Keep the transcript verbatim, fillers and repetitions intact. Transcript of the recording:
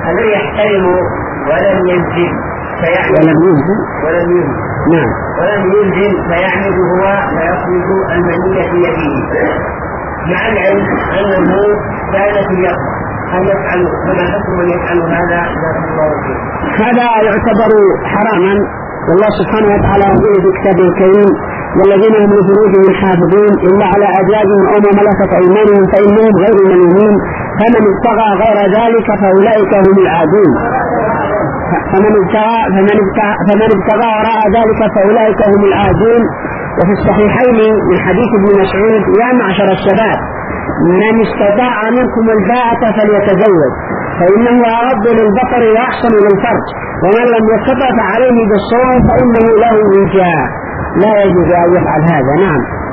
الذي يحترم ولم ينزل ولم ينزل ولم ينزل نعم ولم ينزل فيعمد هو ويخرج المنية في يده مع العلم أنه كان في يقظة. هل يفعل فما حكم من يفعل هذا؟ هذا يعتبر حراما، والله سبحانه وتعالى يقول في كتابه الكريم: والذين هم لفروجهم حافظون إلا على أزواجهم أو ما ملكت أيمانهم فإنهم غير ملومين، فمن ابتغى غير ذلك فأولئك هم العادون. فمن ابتغى فمن ابتغى فمن ابتغى وراء ذلك فأولئك هم العادون. وفي الصحيحين من حديث ابن مسعود: يا معشر الشباب من استطاع منكم الباءة فليتزوج فإنه أغض للبصر وأحسن للفرج، ومن لم يستطع فعليه بالصوم فإنه له وجاء. لا يجوز أن يفعل هذا. نعم.